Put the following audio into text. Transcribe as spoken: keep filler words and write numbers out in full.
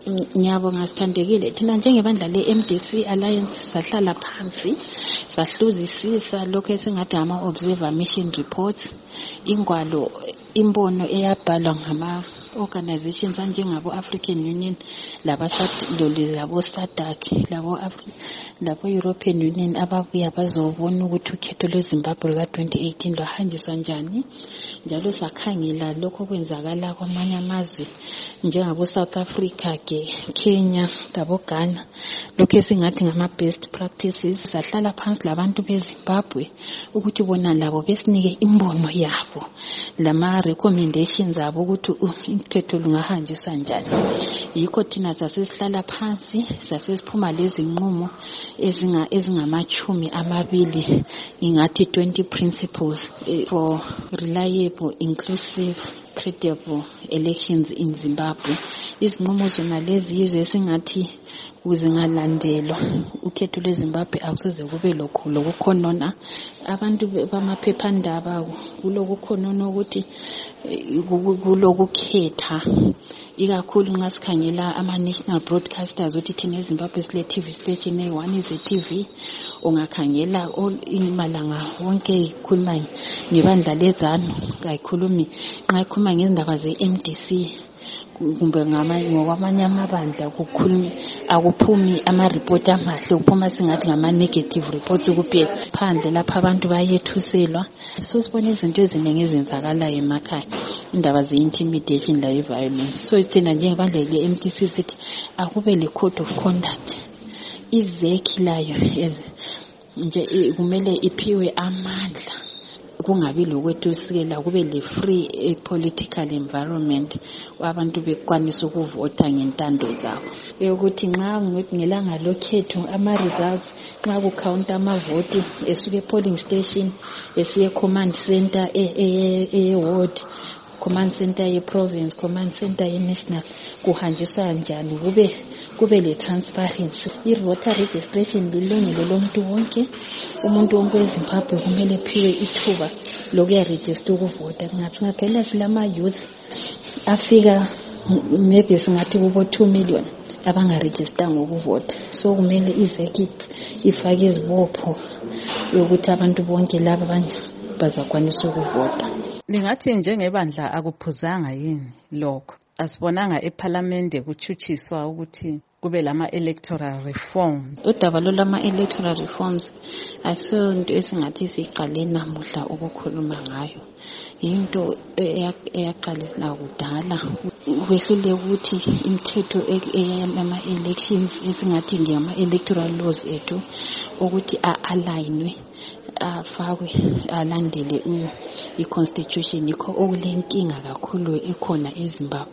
Ngiyabonga Sithandekile. Thina njengebandla le-M D C Alliance sahlala phansi sahluzisisa lokho esingathi ama-observer mission reports, ingwalo imbono eyabhalwa ngama organizations anjengabo African Union laba labo SADC labo labo European Union ababuya bazobona ukuthi ukhetho lweZimbabwe ka twenty eighteen lwahanjiswa njani, njalo sakhangela lokho kwenzakala kwamanye amazwe njengabo South Africa ke Kenya labo Ghana, lokho esingathi ngama best practices. Sahlala phansi labantu beZimbabwe ukuthi bona labo besinike imbono yabo lama recommendations abo ukuthi ukhetho lungahanjiswa njani. Yikho thina sasihlala phansi sasesiphuma lezi nqumo ezinga ezingamachumi amabili, ingathi twenty principles for reliable, inclusive, credible elections in Zimbabwe. Izinqumo zona lezi yizo esingathi kuzingalandelwa ukhetho lweZimbabwe akusoze kube lokho lokukhonona abantu bamaphephandaba kulokukhonona ukuthi kulokukhetha, ikakhulu nxa sikhangela ama-national broadcasters ukuthi thina eZimbabwe sile T V station eyi-one is a T V. Ungakhangela imalanga wonke ikhuluma ngebandla lezanu, kayikhulumi nxa ikhuluma ngendaba ze-M D C kumbe ngokwamanye amabandla kukhuluma akuphumi ama-report amahle, kuphuma singathi ngama-negative reports kuphela. Phandle lapha abantu bayethuselwa. So sibona izinto eziningi ezenzakalayo emakhaya, indaba ze-intimidation layi-violence. So thina njengebandla le-M D C sithi akube le-code of conduct, izekhi layo nje kumele iphiwe amandla, kungabi lokwethusikela, kube le free political environment abantu bekwanisa ukuvota ngentando zabo, ukuthi nxa ngelanga lokhetho ama results nxa kucounta amavoti esuke polling station esiye command center e ward, command center ye province, command center ye national, kuhanjiswa njani, kube kube le transparency. I-voter registration lilungelo lomuntu wonke, umuntu wonke weZimbabwe kumele phiwe ithuba lokuya register ukuvota. Ngaphela silama youth afika maybe singathi kubo two million abangaregister ngokuvota. So kumele izeki ifake izibopho yokuthi abantu bonke laba bazakwanisa ukuvota. Lingathi njengebandla akuphuzanga yini lokho? Asibonanga eParliament kuchuchiswa ukuthi kube lama electoral reforms. Udaba lolama electoral reforms asonto esingathi siqale namuhla ukukhuluma ngayo. Into eyaqala kudala kwehlule ukuthi imithetho eyama elections esingathi ngiyama electoral laws ethu ukuthi a-alignwe afakwe alandele i-constitution. Ikho okulenkinga kakhulu ekhona eZimbabwe.